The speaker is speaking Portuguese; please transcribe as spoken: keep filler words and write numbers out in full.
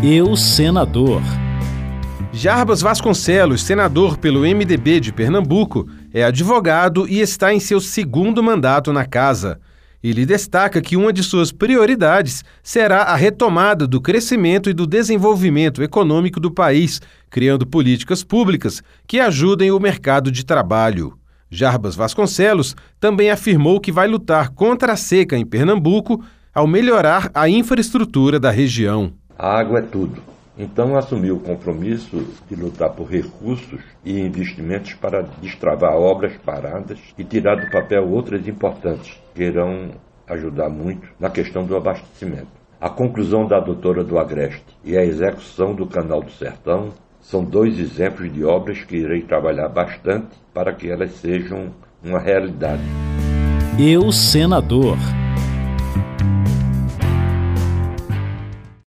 Eu, senador. Jarbas Vasconcelos, senador pelo M D B de Pernambuco, é advogado e está em seu segundo mandato na casa. Ele destaca que uma de suas prioridades será a retomada do crescimento e do desenvolvimento econômico do país, criando políticas públicas que ajudem o mercado de trabalho. Jarbas Vasconcelos também afirmou que vai lutar contra a seca em Pernambuco ao melhorar a infraestrutura da região. A água é tudo. Então assumiu o compromisso de lutar por recursos e investimentos para destravar obras paradas e tirar do papel outras importantes, que irão ajudar muito na questão do abastecimento. A conclusão da adutora do Agreste e a execução do Canal do Sertão são dois exemplos de obras que irei trabalhar bastante para que elas sejam uma realidade. Eu, senador.